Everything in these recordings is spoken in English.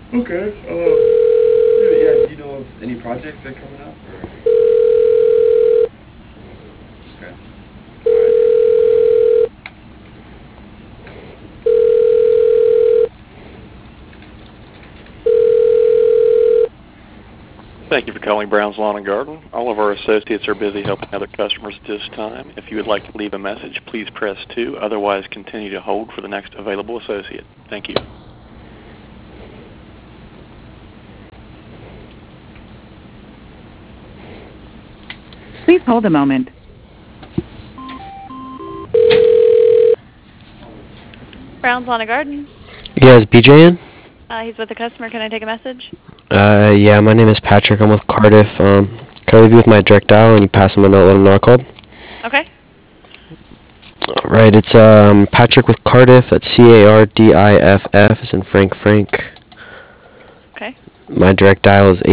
Okay. Yeah. Do you know of any projects that are coming up? Or? Okay. All right. Thank you for calling Brown's Lawn and Garden. All of our associates are busy helping other customers at this time. If you would like to leave a message, please press 2. Otherwise, continue to hold for the next available associate. Thank you. Please hold a moment. Brown's Lawn and Garden. Yeah, is BJ in? He's with a customer. Can I take a message? Yeah, my name is Patrick. I'm with Cardiff. Can I leave you with my direct dial and you pass him a note, let him know I called? Okay. Right, it's Patrick with Cardiff. That's Cardiff, as in Frank. Okay. My direct dial is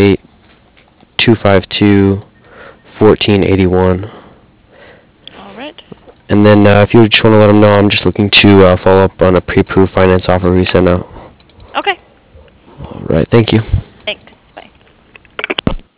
858-252-1481. All right. And then if you just want to let him know, I'm just looking to follow up on a pre-approved finance offer we sent out. Okay. All right, thank you.